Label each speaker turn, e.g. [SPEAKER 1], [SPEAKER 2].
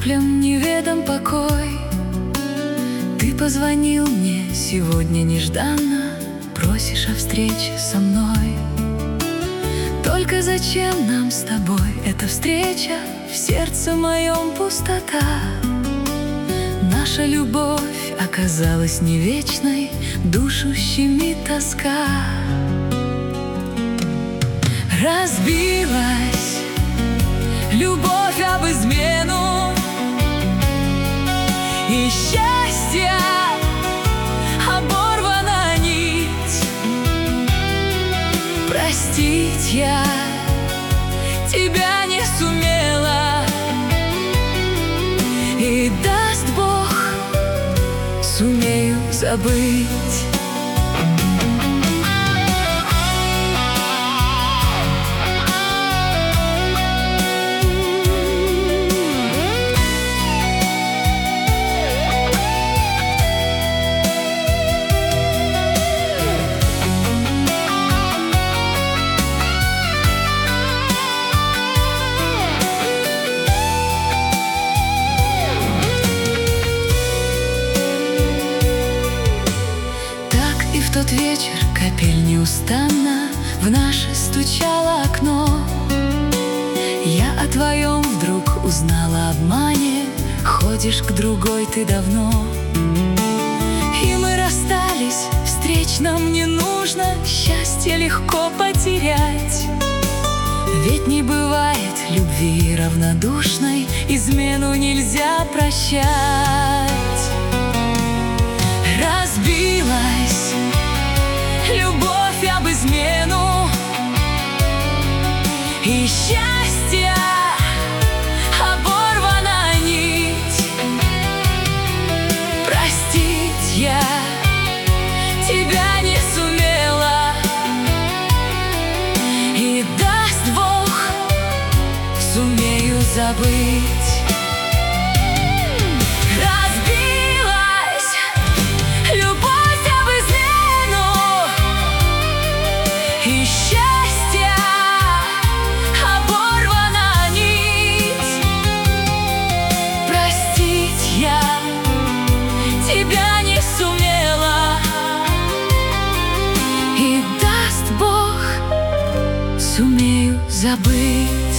[SPEAKER 1] каплям неведом покой. Ты позвонил мне сегодня нежданно, просишь о встрече со мной. Только зачем нам с тобой эта встреча? В сердце моем пустота. Наша любовь оказалась не вечной, душу щемит тоска. Разбилась любовь об измену, и счастье оборвана нить. Простить я тебя не сумела, и даст Бог, сумею забыть. В тот вечер капель неустанно в наше стучало окно. Я о твоем вдруг узнала обмане, ходишь к другой ты давно. И мы расстались, встреч нам не нужно, счастье легко потерять. Ведь не бывает любви равнодушной, измену нельзя прощать. Разбилась любовь об измену, и счастье оборвана нить. Простить я тебя не сумела, и даст Бог, сумею забыть. И счастье оборвана нить. Простить я тебя не сумела, и даст Бог, сумею забыть.